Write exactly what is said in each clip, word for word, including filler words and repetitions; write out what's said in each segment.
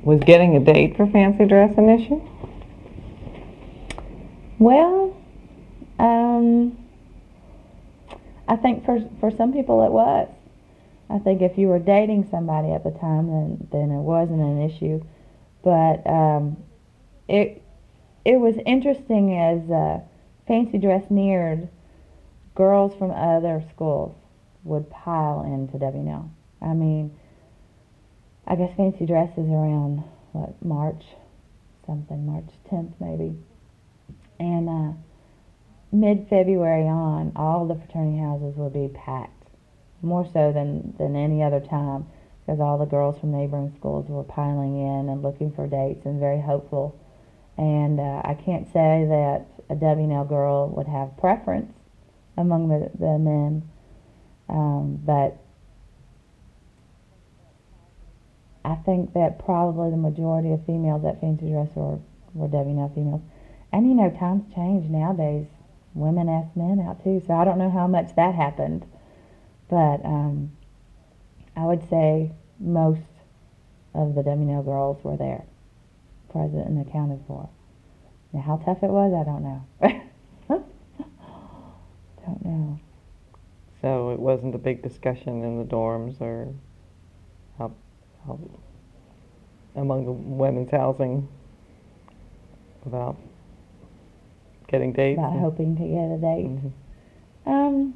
Was getting a date for fancy dress an issue? Well, um, I think for for some people it was. I think if you were dating somebody at the time, then then it wasn't an issue. But um, it it was interesting as uh, fancy dress neared. Girls from other schools would pile into W and L. I mean, I guess fancy dress is around what March, something March tenth maybe, and uh, mid February on, all the fraternity houses would be packed, more so than than any other time, because all the girls from neighboring schools were piling in and looking for dates and very hopeful. And uh, I can't say that a W and L girl would have preference among the, the men, um, but I think that probably the majority of females at fancy dress were, were W and L females. And you know, times change nowadays. Women ask men out too, so I don't know how much that happened. But um, I would say most of the W and L girls were there, present and accounted for. Now, how tough it was, I don't know. don't know. So it wasn't a big discussion in the dorms or how, how among the women's housing about getting dates? About and- hoping to get a date. Mhm. Um,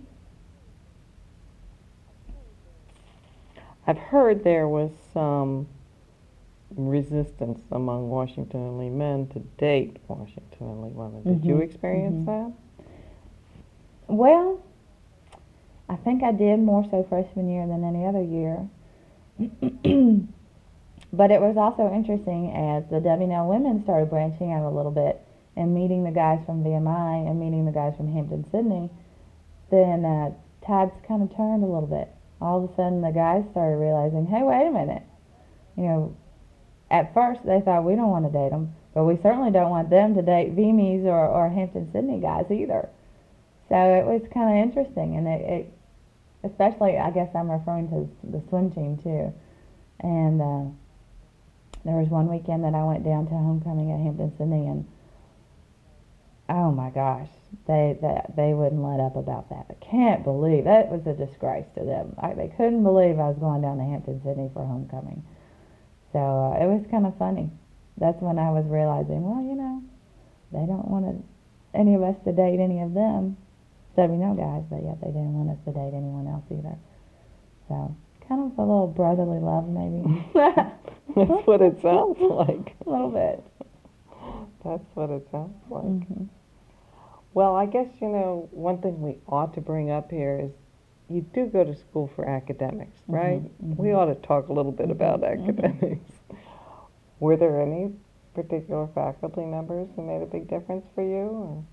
I've heard there was some resistance among Washington and Lee men to date Washington and Lee women. Did you Mhm, experience mhm. that? Well, I think I did more so freshman year than any other year. But it was also interesting as the W and L women started branching out a little bit and meeting the guys from V M I and meeting the guys from Hampton-Sydney, then uh, tides kind of turned a little bit. All of a sudden the guys started realizing, hey, wait a minute. You know, at first they thought we don't want to date them, but we certainly don't want them to date V M Is or, or Hampton-Sydney guys either. So it was kind of interesting, and it, it, especially, I guess I'm referring to the swim team too. And uh, there was one weekend that I went down to homecoming at Hampton-Sydney, and oh my gosh, they, they they wouldn't let up about that. I can't believe that was a disgrace to them. I, they couldn't believe I was going down to Hampton-Sydney for homecoming. So uh, it was kind of funny. That's when I was realizing, well, you know, they don't want to, any of us to date any of them. W and L guys, but yet they didn't want us to date anyone else either. So, kind of a little brotherly love, maybe. That's what it sounds like. A little bit. That's what it sounds like. Mm-hmm. Well, I guess, you know, one thing we ought to bring up here is you do go to school for academics, right? Mm-hmm. We ought to talk a little bit about Mm-hmm. academics. Were there any particular faculty members who made a big difference for you? Or?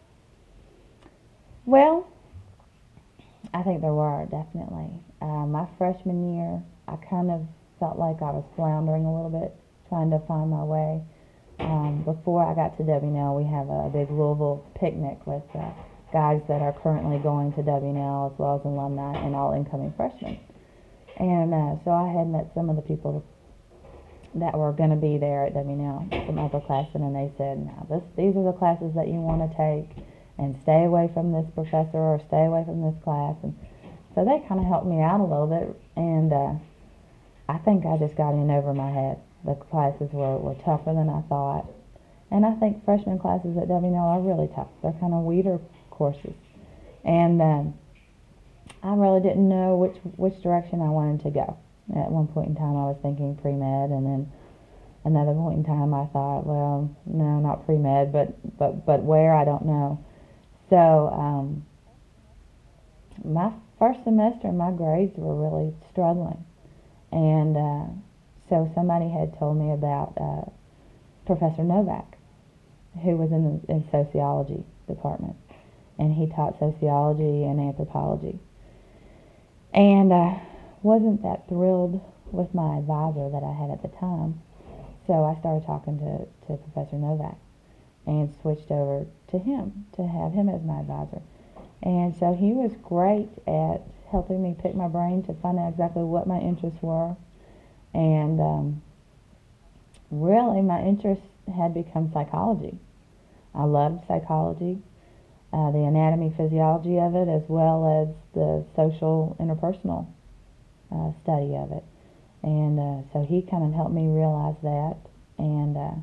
Well, I think there were, definitely. Uh, my freshman year, I kind of felt like I was floundering a little bit, trying to find my way. Um, before I got to W and L, we have a big Louisville picnic with uh, guys that are currently going to W and L as well as alumni and all incoming freshmen. And uh, so I had met some of the people that were going to be there at W and L, some upperclassmen, and they said, now this, these are the classes that you want to take, and stay away from this professor or stay away from this class. And so they kind of helped me out a little bit, and uh, I think I just got in over my head. The classes were, were tougher than I thought, and I think freshman classes at W and L are really tough. They're kind of weeder courses, and um, I really didn't know which which direction I wanted to go. At one point in time, I was thinking pre-med, and then another point in time, I thought, well, no, not pre-med, but but but where, I don't know. So um, my first semester, my grades were really struggling, and uh, so somebody had told me about uh, Professor Novak, who was in the in sociology department, and he taught sociology and anthropology. And I wasn't that thrilled with my advisor that I had at the time, so I started talking to, to Professor Novak and switched over to him to have him as my advisor. And so he was great at helping me pick my brain to find out exactly what my interests were. And um, really my interest had become psychology. I loved psychology, uh, the anatomy, physiology of it, as well as the social, interpersonal uh, study of it. And uh, so he kind of helped me realize that. And uh,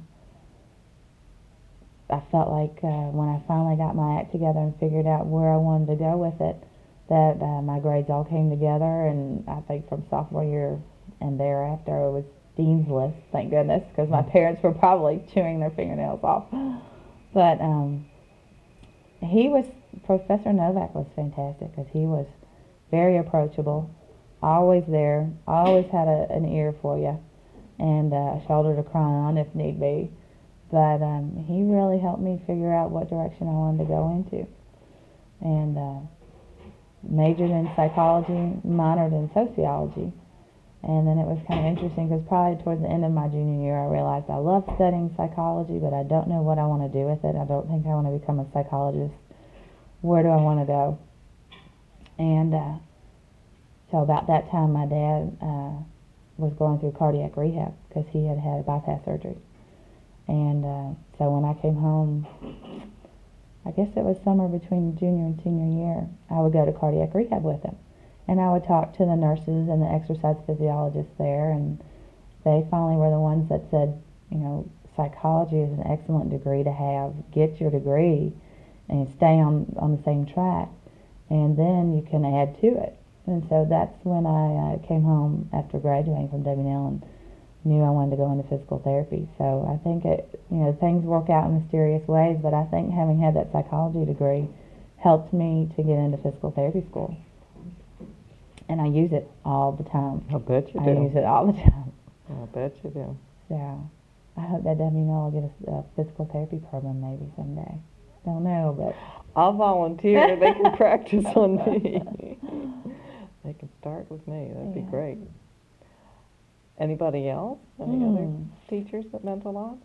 I felt like uh, when I finally got my act together and figured out where I wanted to go with it, that uh, my grades all came together. And I think from sophomore year and thereafter, it was Dean's List, thank goodness, because my parents were probably chewing their fingernails off. But um, he was, Professor Novak was fantastic because he was very approachable, always there, always had a, an ear for you, and uh, a shoulder to cry on if need be. But um, he really helped me figure out what direction I wanted to go into. And uh, majored in psychology, minored in sociology. And then it was kind of interesting because probably towards the end of my junior year, I realized I love studying psychology, but I don't know what I want to do with it. I don't think I want to become a psychologist. Where do I want to go? And uh, so about that time, my dad uh, was going through cardiac rehab because he had had a bypass surgery. And uh, so when I came home, I guess it was somewhere between junior and senior year, I would go to cardiac rehab with him. And I would talk to the nurses and the exercise physiologists there, and they finally were the ones that said, you know, psychology is an excellent degree to have. Get your degree and stay on, on the same track, and then you can add to it. And so that's when I uh, came home after graduating from W and L and knew I wanted to go into physical therapy. So I think it, you know, things work out in mysterious ways, but I think having had that psychology degree helped me to get into physical therapy school. And I use it all the time. I bet you I do. use it all the time. I bet you do. So I hope that W and L will get a, a physical therapy program maybe someday. Don't know, but I'll volunteer. They can practice on me. They can start with me. That'd be Yeah. great. Anybody else? Any Hmm. other teachers that meant a lot?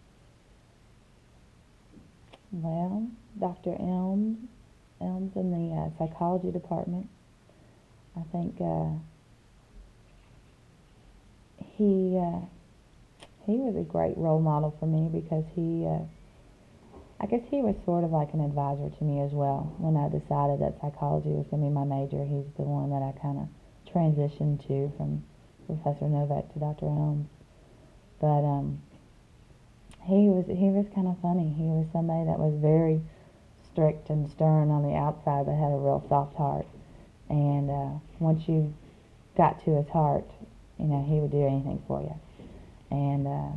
Well, Doctor Elms, Elms in the uh, psychology department. I think uh, he uh, he was a great role model for me because he, uh, I guess he was sort of like an advisor to me as well. When I decided that psychology was going to be my major, he's the one that I kind of transitioned to from Professor Novak to Doctor Elms. But um, he was he was kind of funny. He was somebody that was very strict and stern on the outside, but had a real soft heart. And uh, once you got to his heart, you know, he would do anything for you. And uh,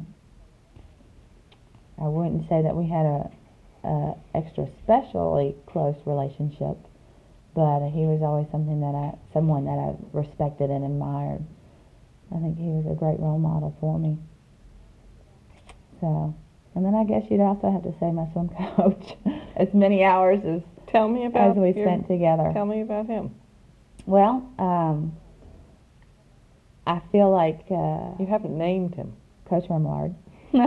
I wouldn't say that we had a, a extra specially close relationship, but uh, he was always something that I, someone that I respected and admired. I think he was a great role model for me. So, and then I guess you'd also have to say my swim coach. As many hours as Tell me about as we your, spent together. Tell me about him. Well, um, I feel like uh, You haven't named him. Coach Remillard.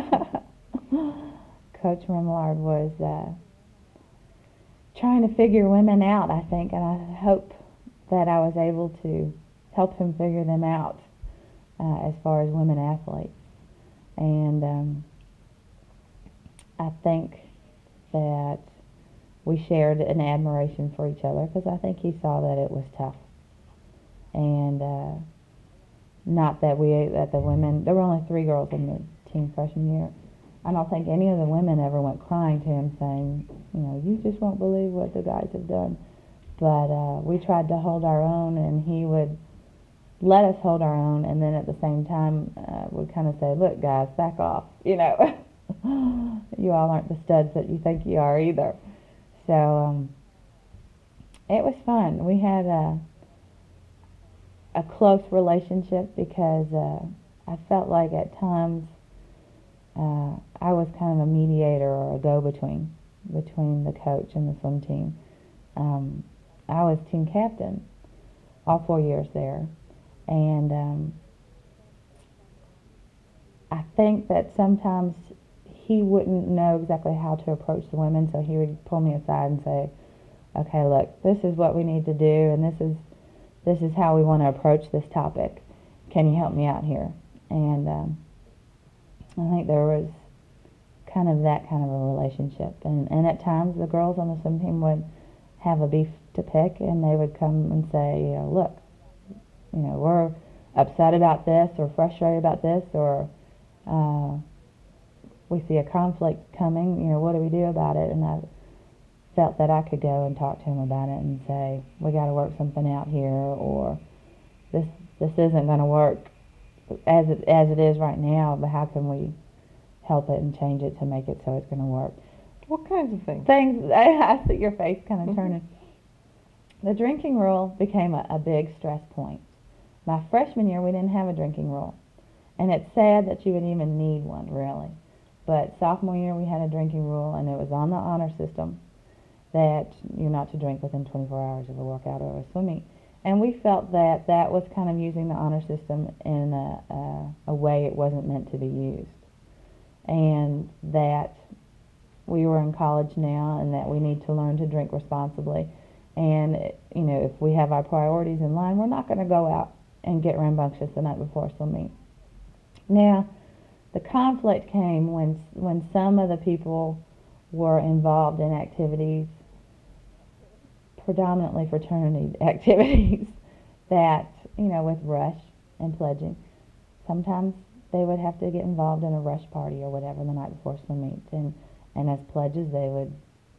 Coach Remillard was uh, trying to figure women out, I think, and I hope that I was able to help him figure them out uh, as far as women athletes. And um, I think that we shared an admiration for each other because I think he saw that it was tough. And uh, not that we, that the women, there were only three girls in the team freshman year. I don't think any of the women ever went crying to him saying, you know, you just won't believe what the guys have done. But uh, we tried to hold our own, and he would let us hold our own, and then at the same time uh, would kind of say, look, guys, back off. You know, you all aren't the studs that you think you are either. So um, it was fun. We had a, a close relationship because uh, I felt like at times uh, I was kind of a mediator or a go-between between the coach and the swim team. Um, I was team captain all four years there, and um, I think that sometimes he wouldn't know exactly how to approach the women, so he would pull me aside and say, okay, look, this is what we need to do, and this is this is how we want to approach this topic. Can you help me out here? And um, I think there was kind of that kind of a relationship. And, and at times the girls on the swim team would have a beef to pick, and they would come and say, you know, look, you know, we're upset about this or frustrated about this, or uh, we see a conflict coming, you know, what do we do about it? And I felt that I could go and talk to him about it and say, we got to work something out here, or this this isn't going to work as it, as it is right now, but how can we help it and change it to make it so it's going to work? What kinds of things? Things, I, I see your face kind of Mhm. turning. The drinking rule became a, a big stress point. My freshman year, we didn't have a drinking rule. And it's sad that you would even need one, really. But sophomore year, we had a drinking rule, and it was on the honor system that you're not to drink within twenty-four hours of a workout or a swim meet. And we felt that that was kind of using the honor system in a, a, a way it wasn't meant to be used. And that we were in college now, and that we need to learn to drink responsibly. And, you know, if we have our priorities in line, we're not going to go out and get rambunctious the night before a swim meet. Now, the conflict came when when some of the people were involved in activities, predominantly fraternity activities, that, you know, with rush and pledging, sometimes they would have to get involved in a rush party or whatever the night before swim meets. And, and as pledges, they would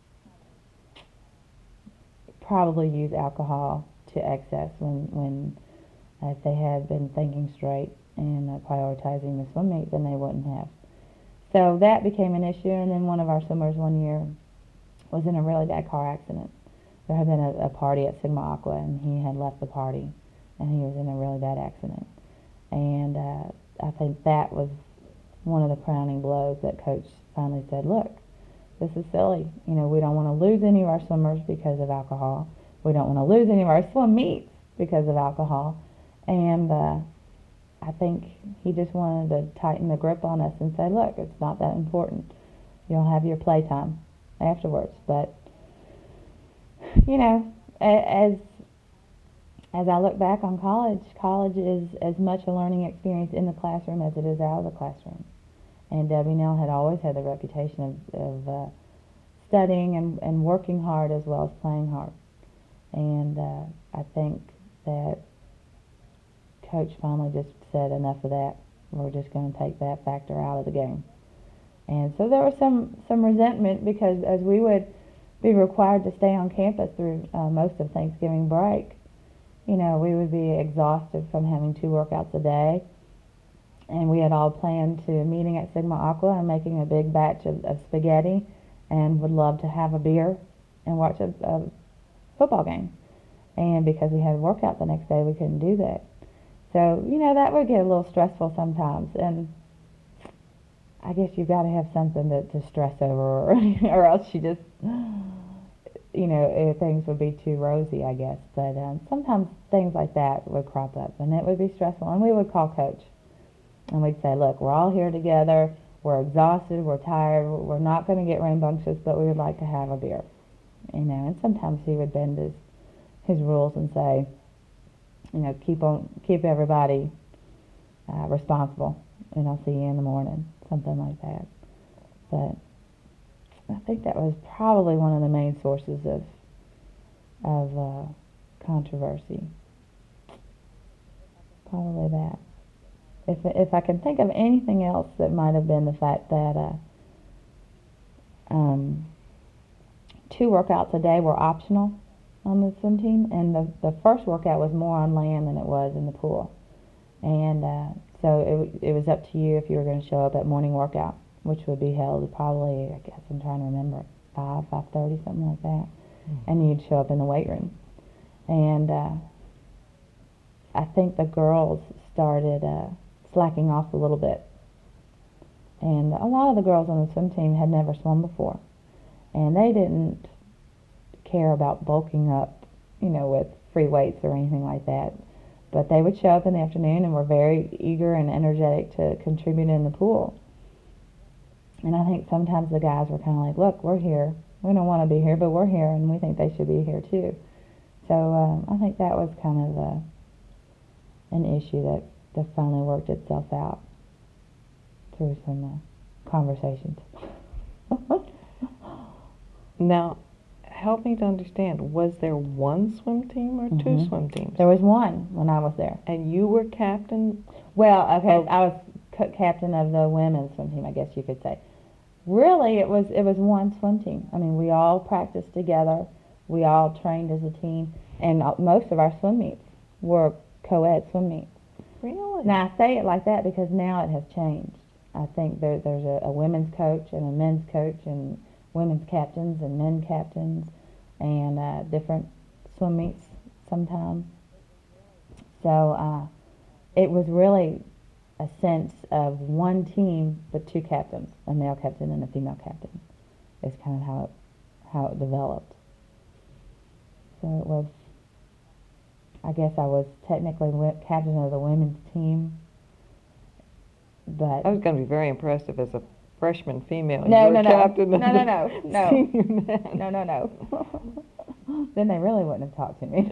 probably use alcohol to excess when, when uh, if they had been thinking straight and uh, prioritizing the swim meet, then they wouldn't have. So that became an issue. And then one of our swimmers one year was in a really bad car accident. There had been a, a party at Sigma Aqua, and he had left the party, and he was in a really bad accident. And uh, I think that was one of the crowning blows that Coach finally said, look, this is silly. You know, we don't want to lose any of our swimmers because of alcohol. We don't want to lose any of our swim meets because of alcohol. And uh, I think he just wanted to tighten the grip on us and say, look, it's not that important. You'll have your playtime afterwards. But, you know, as as I look back on college, college is as much a learning experience in the classroom as it is out of the classroom. And Debbie Nell had always had the reputation of, of uh, studying and, and working hard as well as playing hard. And uh, I think that Coach finally just said enough of that. We're just going to take that factor out of the game. And so there was some, some resentment, because as we would be required to stay on campus through uh, most of Thanksgiving break, you know, we would be exhausted from having two workouts a day. And we had all planned to meeting at Sigma Aqua and making a big batch of, of spaghetti, and would love to have a beer and watch a, a football game. And because we had a workout the next day, we couldn't do that. So, you know, that would get a little stressful sometimes. And I guess you've got to have something to, to stress over, or, or else you just, you know, things would be too rosy, I guess. But um, sometimes things like that would crop up, and it would be stressful. And we would call Coach. And we'd say, look, we're all here together, we're exhausted, we're tired, we're not going to get rambunctious, but we would like to have a beer. You know, and sometimes he would bend his, his rules and say, you know, keep on, keep everybody uh, responsible, and I'll see you in the morning, something like that. But I think that was probably one of the main sources of, of uh, controversy. Probably that. If if I can think of anything else, that might have been the fact that uh, um, two workouts a day were optional on the swim team, and the, the first workout was more on land than it was in the pool. And uh, so it, it was up to you if you were going to show up at morning workout, which would be held probably, I guess I'm trying to remember, five, five thirty, something like that. Mm. And you'd show up in the weight room. And uh, I think the girls started uh, slacking off a little bit. And a lot of the girls on the swim team had never swum before. And they didn't care about bulking up, you know, with free weights or anything like that. But they would show up in the afternoon and were very eager and energetic to contribute in the pool. And I think sometimes the guys were kind of like, look, we're here. We don't want to be here, but we're here, and we think they should be here too. So um, I think that was kind of a, an issue that, that finally worked itself out. through some uh, conversations. Now, help me to understand, was there one swim team or two Mhm. swim teams? There was one when I was there. And you were captain? Well, okay, Oh. I was co- captain of the women's swim team, I guess you could say. Really, it was it was one swim team. I mean, we all practiced together. We all trained as a team, and uh, most of our swim meets were co-ed swim meets. Really? Now, I say it like that because now it has changed. I think there, there's a, a women's coach and a men's coach and women's captains and men captains and uh, different swim meets sometimes. So uh, it was really a sense of one team but two captains, a male captain and a female captain. Is kind of how it, how it developed. So it was, I guess I was technically wi- captain of the women's team, but I was going to be very impressed if as a freshman female No, you were no, no. captain of No, no, the no, no. senior men. no, no, no. Then they really wouldn't have talked to me.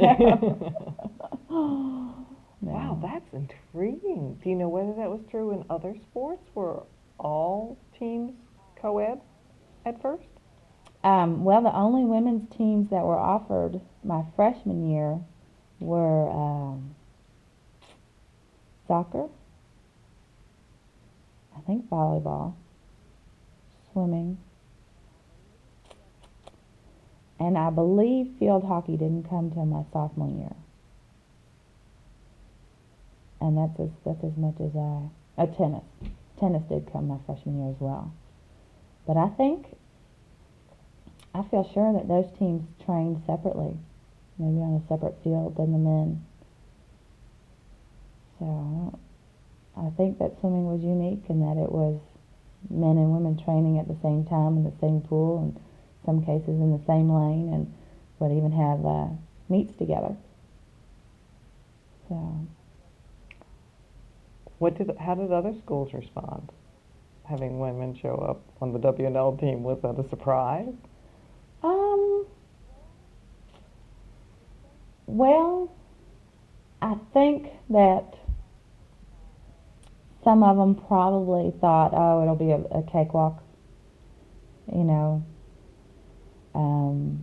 No. Wow, that's intriguing. Do you know whether that was true in other sports? Were all teams co-ed at first? Um, well, the only women's teams that were offered my freshman year were um, soccer, I think volleyball, swimming, and I believe field hockey didn't come till my sophomore year. And that's as that's as much as I. Uh, tennis, tennis did come my freshman year as well. But I think I feel sure that those teams trained separately, maybe on a separate field than the men. So I think that swimming was unique in that it was men and women training at the same time in the same pool, and some cases in the same lane, and would even have uh, meets together. So. What did? How did other schools respond? Having women show up on the W and L team, was that a surprise? Um. Well, I think that some of them probably thought, "Oh, it'll be a, a cakewalk," you know. Um,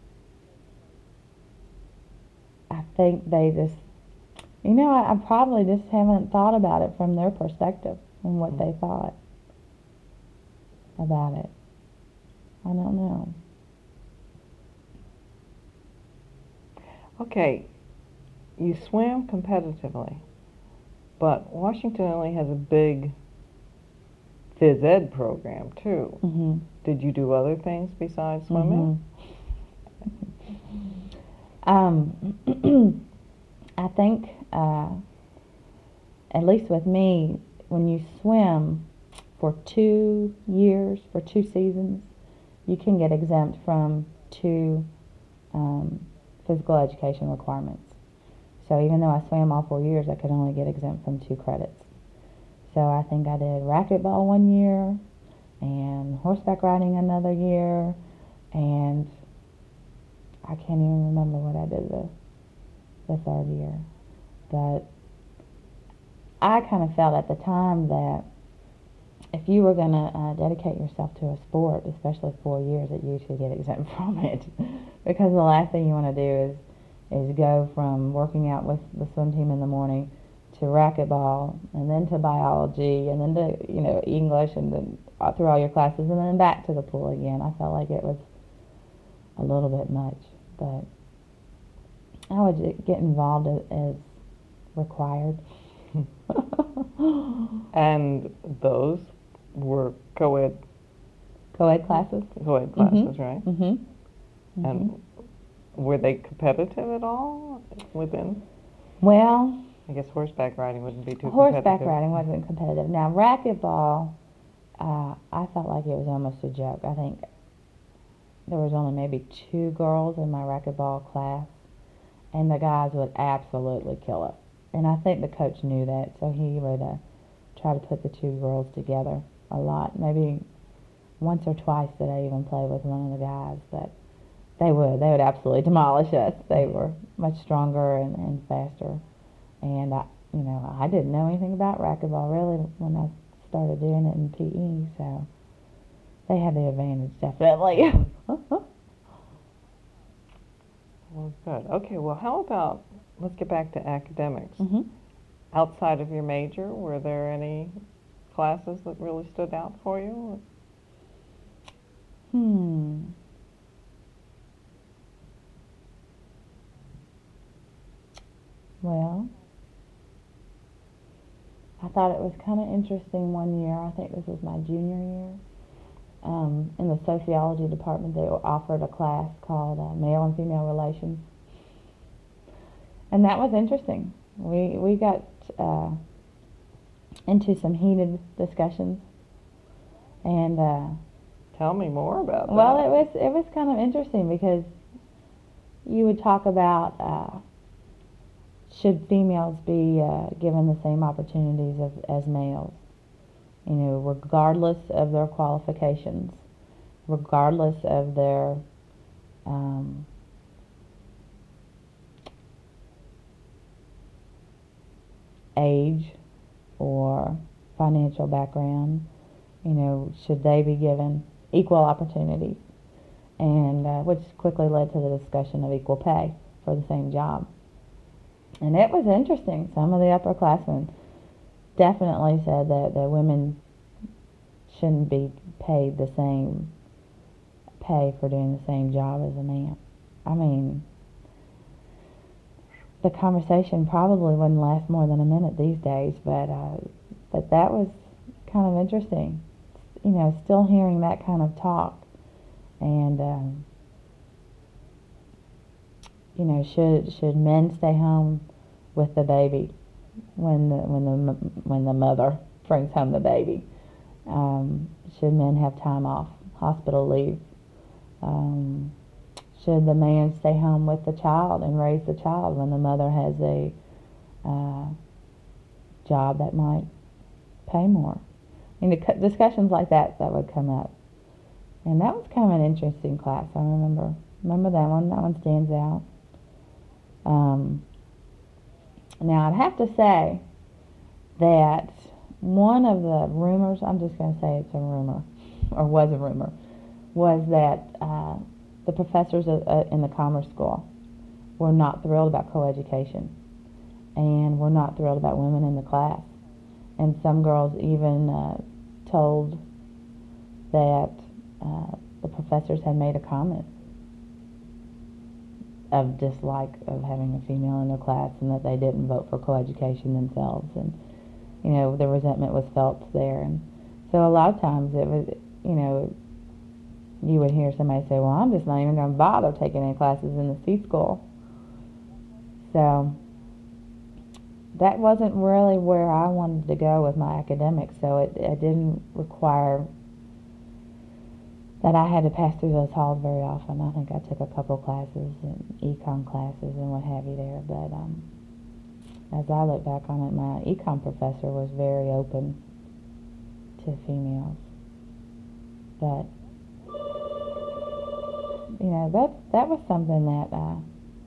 I think they just, you know, I, I probably just haven't thought about it from their perspective and what they thought about it. I don't know. Okay, you swam competitively, but Washington only has a big phys ed program too. Mm-hmm. Did you do other things besides swimming? Mm-hmm. Um, I think, uh, at least with me, when you swim for two years, for two seasons, you can get exempt from two um, physical education requirements. So even though I swam all four years, I could only get exempt from two credits. So I think I did racquetball one year, and horseback riding another year, and I can't even remember what I did the, the third year. But I kind of felt at the time that if you were going to uh, dedicate yourself to a sport, especially four years, that you should get exempt from it. Because the last thing you want to do is is go from working out with the swim team in the morning to racquetball, and then to biology, and then to, you know, English, and then through all your classes, and then back to the pool again. I felt like it was a little bit much, but I would get involved as, as required. And those were co-ed Co-ed classes. co-ed classes, Mm-hmm. right? Mm-hmm. Mm-hmm. And were they competitive at all within? Well, I guess horseback riding wouldn't be too horseback competitive. riding wasn't competitive. Now, racquetball, uh, I felt like it was almost a joke. I think there was only maybe two girls in my racquetball class, and the guys would absolutely kill it. And I think the coach knew that, so he would uh, try to put the two girls together a lot. Maybe once or twice did I even play with one of the guys, but they would. They would absolutely demolish us. They were much stronger and, and faster. And, I, you know, I didn't know anything about racquetball, really, when I started doing it in P E, so they have the advantage, definitely. Well, good. Okay, well, how about, let's get back to academics. hmm Outside of your major, were there any classes that really stood out for you? Hmm. Well, I thought it was kind of interesting one year. I think this was my junior year. Um, in the sociology department, they offered a class called uh, Male and Female Relations, and that was interesting. We we got uh, into some heated discussions, and uh, Tell me more about well, that. it was it was kind of interesting because you would talk about uh, should females be uh, given the same opportunities as, as males, you know, regardless of their qualifications, regardless of their um, age or financial background, you know, should they be given equal opportunities? And uh, which quickly led to the discussion of equal pay for the same job. And it was interesting. Some of the upperclassmen definitely said that, that women shouldn't be paid the same pay for doing the same job as a man. I mean, the conversation probably wouldn't last more than a minute these days, but uh, but that was kind of interesting. You know, still hearing that kind of talk, and um, you know, should should men stay home with the baby when the when the when the mother brings home the baby? Um, should men have time off, hospital leave? Um, should the man stay home with the child and raise the child when the mother has a uh, job that might pay more? I mean, the discussions like that that would come up, and that was kind of an interesting class. I remember remember that one. That one stands out. Um, now I'd have to say that one of the rumors, I'm just going to say it's a rumor, or was a rumor, was that uh, the professors uh, in the Commerce School were not thrilled about coeducation, and were not thrilled about women in the class. And some girls even uh, told that uh, the professors had made a comment of dislike of having a female in their class, and that they didn't vote for coeducation themselves, and you know, the resentment was felt there. And so a lot of times it was, you know, you would hear somebody say, well, I'm just not even going to bother taking any classes in the C school. So that wasn't really where I wanted to go with my academics, so it, it didn't require that I had to pass through those halls very often. I think I took a couple classes, and econ classes and what have you there, but um, as I look back on it, my econ professor was very open to females. But, you know, that that was something that uh,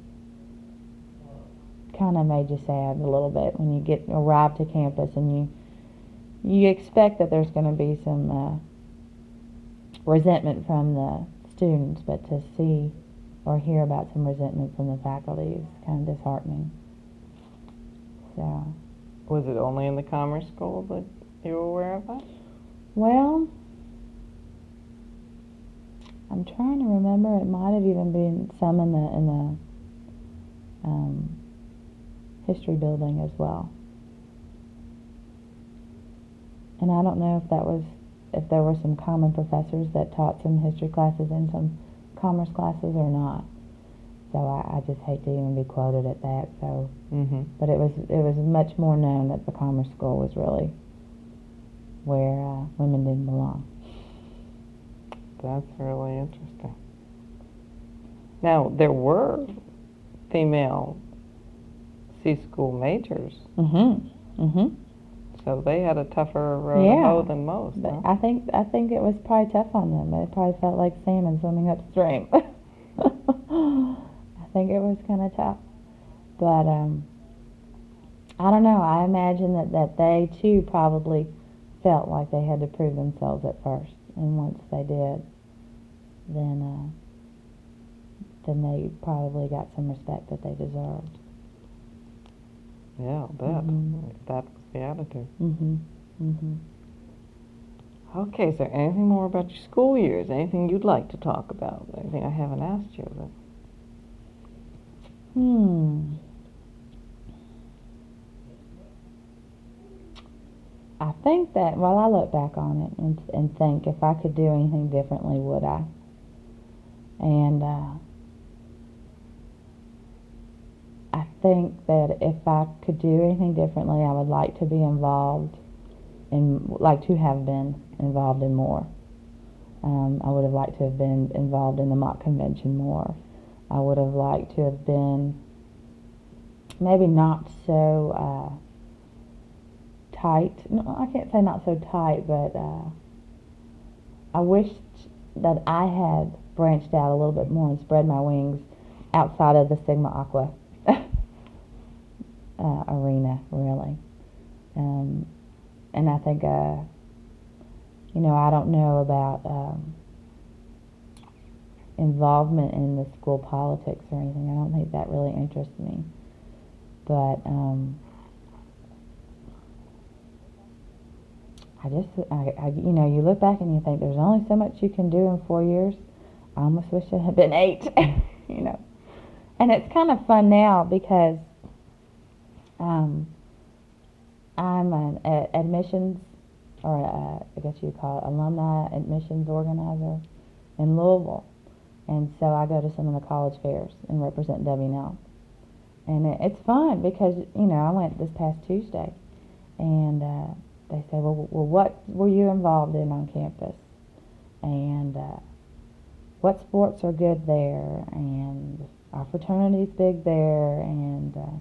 kind of made you sad a little bit when you get arrive to campus and you you expect that there's going to be some uh, resentment from the students, but to see or hear about some resentment from the faculty is kind of disheartening. So, Was it only in the Commerce School that you were aware of that? well, I'm trying to remember. It might have even been some in the in the um, history building as well. And I don't know if that was if there were some common professors that taught some history classes and some commerce classes or not. So I, I just hate to even be quoted at that. So, Mm-hmm. but it was it was much more known that the Commerce School was really where uh, women didn't belong. That's really interesting. Now, there were female C school majors, Mm-hmm. Mm-hmm. so they had a tougher road to Yeah. hoe than most. But Huh? I think I think it was probably tough on them. It probably felt like salmon swimming upstream. I think it was kind of tough. But um, I don't know. I imagine that, that they too probably felt like they had to prove themselves at first, and once they did, then uh, then they probably got some respect that they deserved. Yeah, I'll bet. Mhm. If that was the attitude. Mhm. Mhm. Okay, is there anything more about your school years? Anything you'd like to talk about? Anything I haven't asked you? But Hmm. I think that, well, I look back on it and, and think if I could do anything differently, would I? And uh, I think that if I could do anything differently, I would like to be involved in, like to have been involved in more. Um, I would have liked to have been involved in the mock convention more. I would have liked to have been maybe not so uh, tight. No, I can't say not so tight, but uh, I wished that I had branched out a little bit more and spread my wings outside of the Sigma Aqua uh, arena, really. Um, and I think, uh, you know, I don't know about um, involvement in the school politics or anything. I don't think that really interests me. But um, I just, I, I, you know, you look back and you think there's only so much you can do in four years. I almost wish it had been eight, you know. And it's kind of fun now because um, I'm an a, admissions, or a, I guess you call it alumni admissions organizer in Louisville. And so I go to some of the college fairs and represent W N L. And it, it's fun because, you know, I went this past Tuesday and uh, they said, well, well, what were you involved in on campus? And uh, what sports are good there? And our fraternity's big there. And, uh,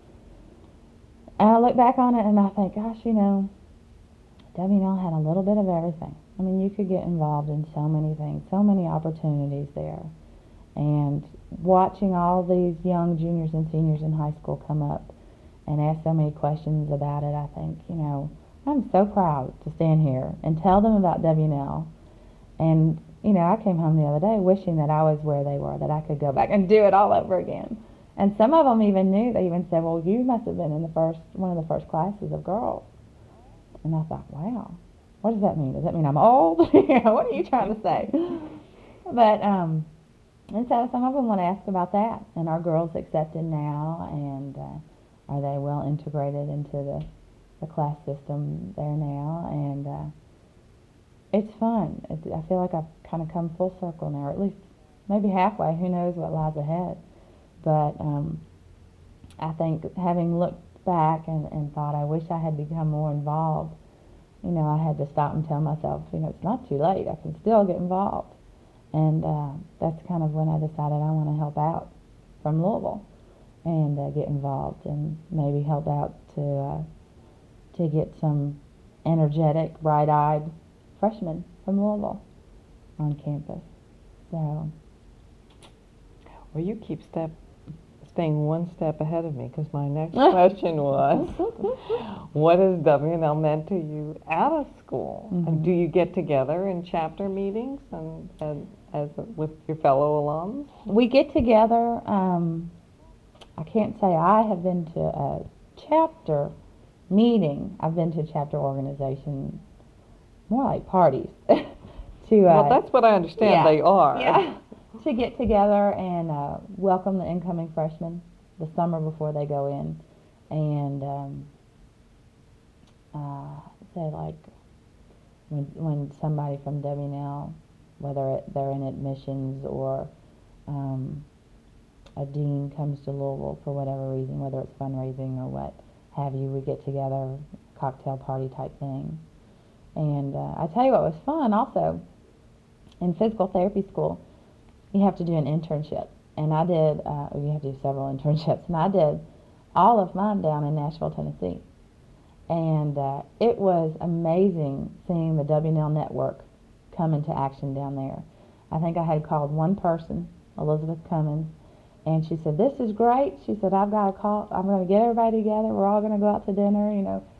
and I look back on it and I think, gosh, you know, W N L had a little bit of everything. I mean, you could get involved in so many things, so many opportunities there. And watching all these young juniors and seniors in high school come up and ask so many questions about it, I think, you know, I'm so proud to stand here and tell them about W N L. And, you know, I came home the other day wishing that I was where they were, that I could go back and do it all over again. And some of them even knew, they even said, well, you must have been in the first, one of the first classes of girls. And I thought, wow, what does that mean? Does that mean I'm old? You know, what are you trying to say? But, um, and so some of them want to ask about that. And are girls accepted now? And uh, are they well integrated into the, the class system there now? And uh, it's fun. It, I feel like I've kind of come full circle now, or at least maybe halfway. Who knows what lies ahead? But um, I think having looked back and, and thought I wish I had become more involved, you know, I had to stop and tell myself, you know, it's not too late. I can still get involved. And uh, that's kind of when I decided I want to help out from Louisville and uh, get involved and maybe help out to uh, to get some energetic, bright-eyed freshmen from Louisville on campus. So, well, you keep step staying one step ahead of me, because my next question was, what has W N L meant to you out of school? Mhm. And do you get together in chapter meetings and, and as with your fellow alums? we get together. Um, I can't say I have been to a chapter meeting. I've been to chapter organization, more like parties. to uh, Well, that's what I understand yeah, they are. Yeah. To get together and uh, welcome the incoming freshmen the summer before they go in, and um, uh, say like when when somebody from W N L, whether it, they're in admissions or um, a dean comes to Louisville for whatever reason, whether it's fundraising or what have you, we get together, cocktail party type thing. And uh, I tell you what was fun also, in physical therapy school, you have to do an internship. And I did, uh, you have to do several internships, and I did all of mine down in Nashville, Tennessee. And uh, it was amazing seeing the W N L network come into action down there. I think I had called one person, Elizabeth Cummins, and she said, this is great. She said, I've got to call, I'm going to get everybody together. We're all going to go out to dinner, you know.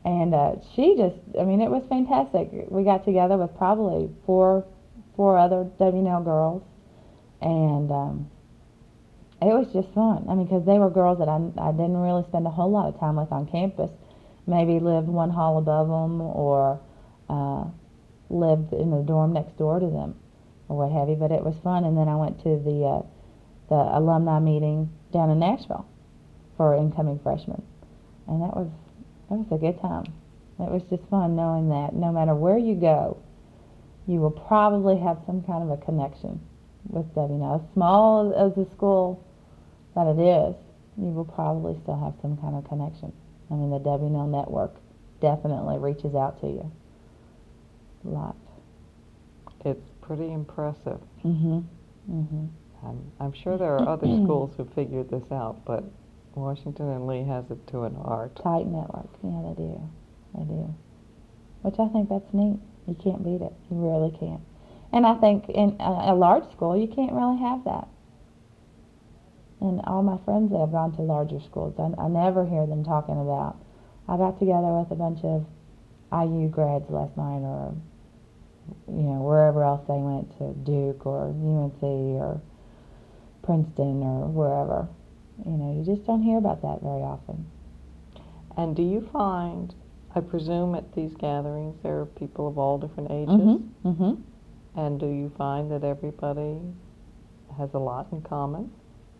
And uh, she just, I mean, it was fantastic. We got together with probably four, four other W and L girls, and um, it was just fun. I mean, because they were girls that I, I didn't really spend a whole lot of time with on campus. Maybe lived one hall above them, or uh, lived in the dorm next door to them, or what have you. But it was fun. And then I went to the uh, the alumni meeting down in Nashville for incoming freshmen, and that was that was a good time. It was just fun knowing that no matter where you go, you will probably have some kind of a connection with W and L. As small as the school that it is, you will probably still have some kind of connection. I mean, the W and L network definitely reaches out to you a lot. It's pretty impressive. Mhm. Mhm. I'm, I'm sure there are other schools who figured this out, but Washington and Lee has it to an art. Tight network. Yeah, they do. They do. Which I think that's neat. You can't beat it. You really can't. And I think in a, a large school, you can't really have that. And all my friends that have gone to larger schools, I, I never hear them talking about, I got together with a bunch of I U grads last night, or, you know, wherever else they went, to Duke or U N C or Princeton or wherever. You know, you just don't hear about that very often. And do you find, I presume at these gatherings there are people of all different ages? Mm-hmm. Mm-hmm. And do you find that everybody has a lot in common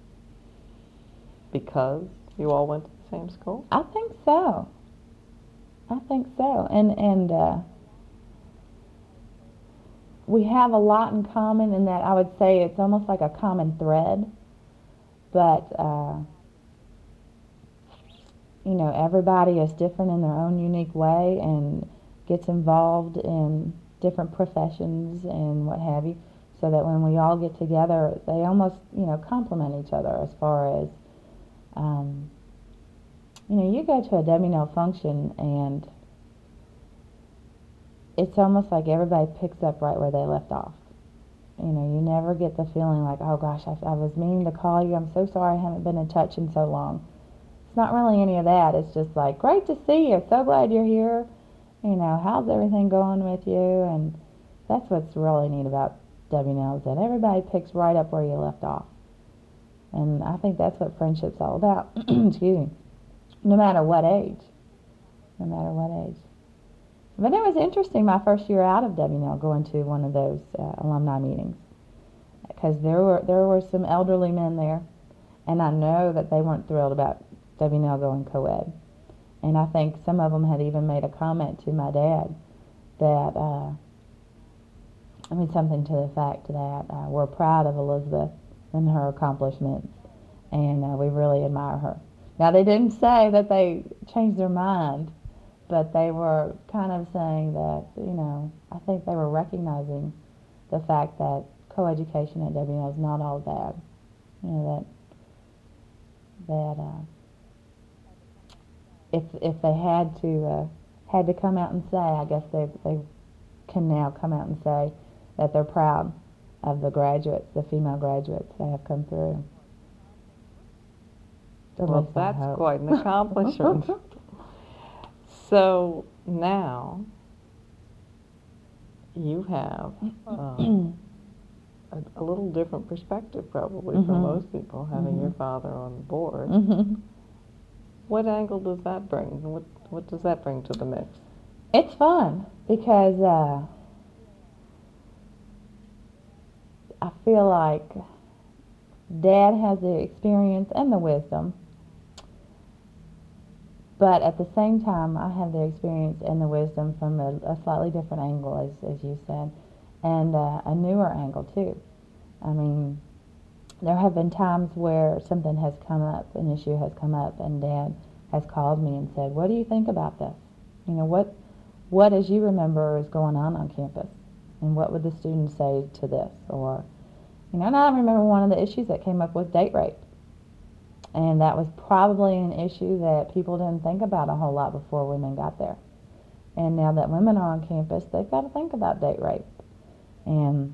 because you all went to the same school? I think so. I think so. And and uh, we have a lot in common in that I would say it's almost like a common thread. But, uh, you know, everybody is different in their own unique way and gets involved in different professions and what have you, so that when we all get together, they almost, you know, complement each other as far as, um, you know, you go to a W and L function and it's almost like everybody picks up right where they left off. You know, you never get the feeling like, oh gosh, I, I was meaning to call you. I'm so sorry I haven't been in touch in so long. It's not really any of that. It's just like, great to see you. So glad you're here. You know, how's everything going with you? And that's what's really neat about W and L, is that everybody picks right up where you left off. And I think that's what friendship's all about. Excuse me. No matter what age. No matter what age. But it was interesting my first year out of W and L going to one of those uh, alumni meetings, because there were there were some elderly men there, and I know that they weren't thrilled about W and L going co-ed. And I think some of them had even made a comment to my dad that, uh, I mean, something to the fact that uh, we're proud of Elizabeth and her accomplishments, and uh, we really admire her. Now, they didn't say that they changed their mind, but they were kind of saying that, you know, I think they were recognizing the fact that coeducation at W and L is not all bad. You know, that that uh, if if they had to uh, had to come out and say, I guess they they can now come out and say that they're proud of the graduates, the female graduates that have come through. At Well, least I that's hope. quite an accomplishment. So now you have um, a, a little different perspective probably Mhm. from most people, having Mhm. your father on the board. Mhm. What angle does that bring? What what does that bring to the mix? It's fun because uh, I feel like Dad has the experience and the wisdom, but at the same time, I have the experience and the wisdom from a, a slightly different angle, as, as you said, and uh, a newer angle too. I mean, there have been times where something has come up, an issue has come up, and Dad has called me and said, "What do you think about this? You know, what, what as you remember is going on on campus, and what would the students say to this?" Or, you know, and I remember one of the issues that came up was date rape. And that was probably an issue that people didn't think about a whole lot before women got there. And now that women are on campus, they've got to think about date rape. And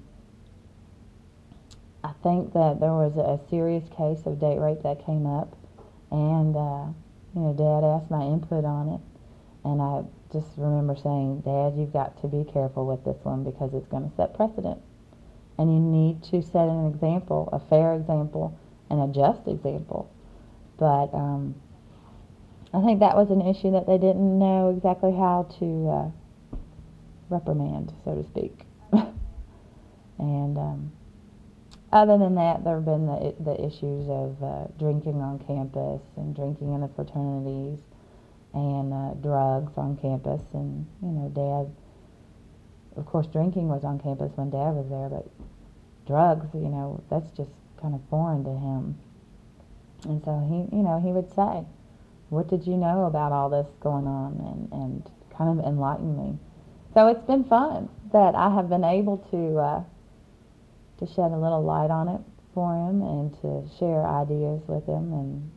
I think that there was a serious case of date rape that came up. And, uh, you know, Dad asked my input on it. And I just remember saying, Dad, you've got to be careful with this one because it's going to set precedent. And you need to set an example, a fair example, and a just example. But um, I think that was an issue that they didn't know exactly how to uh, reprimand, so to speak. And um, other than that, there have been the, the issues of uh, drinking on campus and drinking in the fraternities and uh, drugs on campus. And, you know, Dad, of course, drinking was on campus when Dad was there, but drugs, you know, that's just kind of foreign to him. And so he, you know, he would say, what did you know about all this going on? And, and kind of enlighten me. So it's been fun that I have been able to uh, to shed a little light on it for him and to share ideas with him and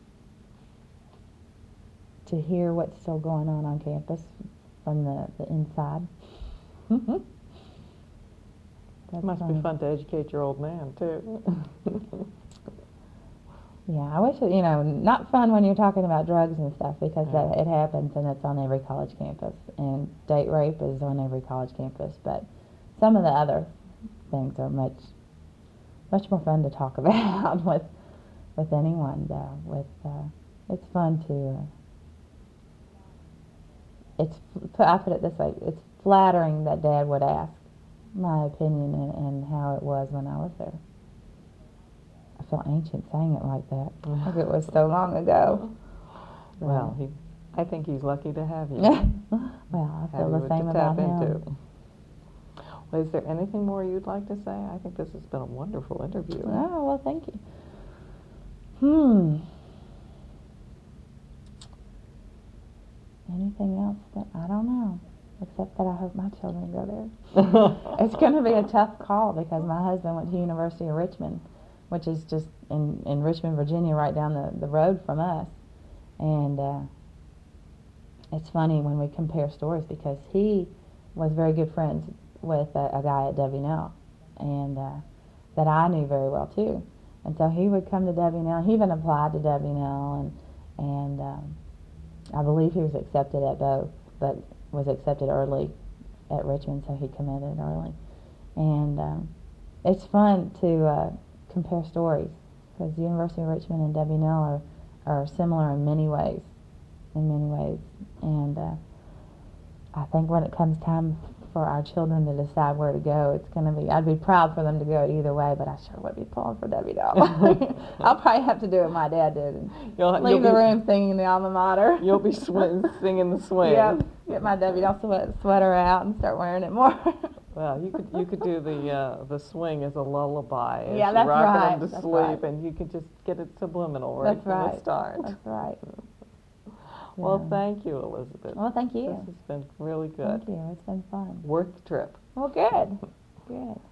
to hear what's still going on on campus from the, the inside. It must be fun to educate your old man, too. Yeah, I wish, it, you know, not fun when you're talking about drugs and stuff because Yeah. that, it happens and it's on every college campus. And date rape is on every college campus. But some of the other things are much, much more fun to talk about with, with anyone, though. With, uh, it's fun to, uh, it's, I put it this way, it's flattering that Dad would ask my opinion and, and how it was when I was there. I feel ancient saying it like that. Like it was so long ago. Well, he, I think he's lucky to have you. Well, I have feel you the to same tap about him. into. Well, is there anything more you'd like to say? I think this has been a wonderful interview. Oh, well, thank you. Hmm. Anything else that I don't know, except that I hope my children go there. It's going to be a tough call because my husband went to University of Richmond, which is just in, in Richmond, Virginia, right down the, the road from us. And uh, it's funny when we compare stories because he was very good friends with a, a guy at Debbie Nell, and uh, that I knew very well too. And so he would come to Debbie Nell. He even applied to Debbie Nell, and and um, I believe he was accepted at both, but was accepted early at Richmond, so he committed early. And um, it's fun to uh, compare stories because the University of Richmond and Debbie Nell are, are similar in many ways, in many ways. And uh, I think when it comes time for our children to decide where to go, it's going to be, I'd be proud for them to go either way, but I sure would be pulling for Debbie Nell. I'll probably have to do what my dad did and You'll, leave you'll the be, room singing the alma mater. You'll be sw- singing the swing. Yeah, get my Debbie Nell sweat, sweater out and start wearing it more. Well, you could you could do the uh, the swing as a lullaby. As Yeah, you're that's rocking right, them to that's sleep, right. and you could just get it subliminal right That's from right. the start. That's right. Well, Yeah. thank you, Elizabeth. Well, thank you. This has been really good. Thank you. It's been fun. Worth the trip. Well, good. Good.